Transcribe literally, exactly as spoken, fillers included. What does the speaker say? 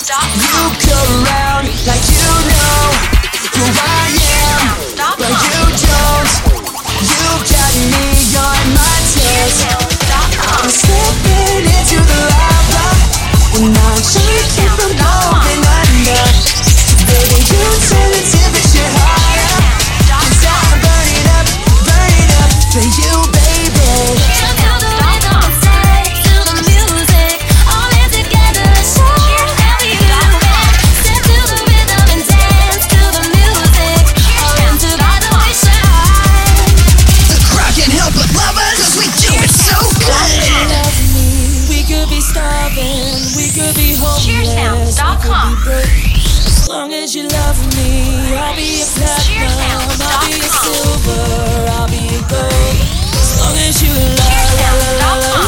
You come around like you know who I am, but you don't. You got me on my toes. I'm slipping into the lava, and I'm trying to keep from going under. Baby, you turn the temperature higher, 'cause I'm burning up, burning up for you, baby. We could be homeless, we could be broke. As long as you love me, I'll be a platinum, I'll be a silver, I'll be a gold. As long as you love, love, love, love.